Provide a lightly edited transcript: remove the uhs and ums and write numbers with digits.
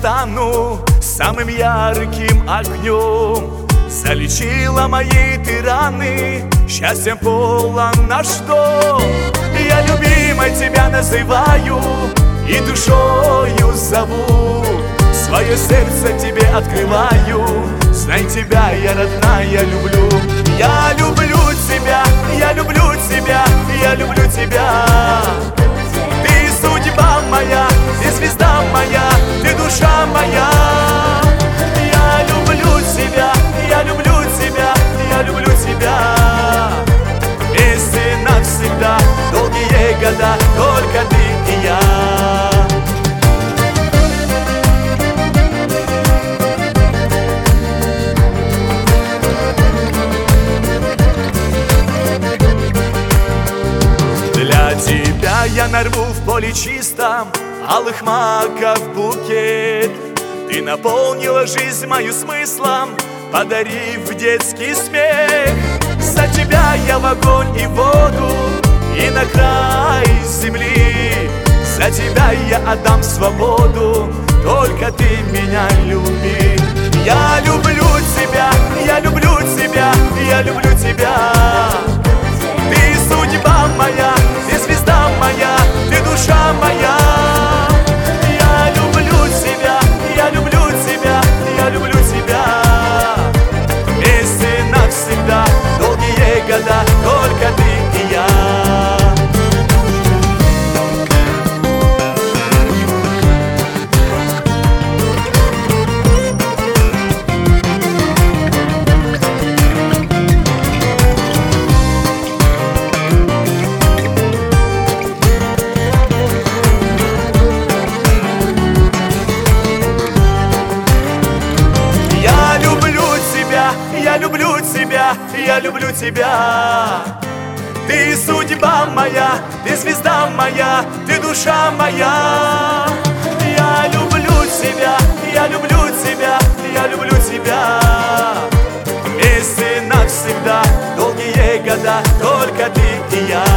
стану самым ярким огнем. Залечила мои ты раны, счастьем полон наш дом. Я любимой тебя называю и душою зову, свое сердце тебе открываю. Знай, тебя я, родная, люблю. Я люблю тебя, я люблю тебя, я люблю тебя. Ты судьба моя, ты звезда моя, ты душа моя. Я люблю тебя, я люблю тебя, я люблю тебя. Вместе навсегда, долгие года, только ты и я. Для тебя я нарву в поле чистом алых маков букет. Ты наполнила жизнь мою смыслом, подарив детский смех. За тебя я в огонь и воду, и на край земли. За тебя я отдам свободу, только ты меня люби. Я люблю тебя, я люблю тебя, я люблю тебя. Ты судьба моя, ты звезда моя, ты душа моя. Я люблю тебя, я люблю тебя, я люблю тебя. Вместе навсегда, долгие года, только ты и я. Я люблю тебя, я люблю тебя. Ты судьба моя, ты звезда моя, ты душа моя. Я люблю тебя, я люблю тебя, я люблю тебя. Вместе навсегда, долгие года, только ты и я.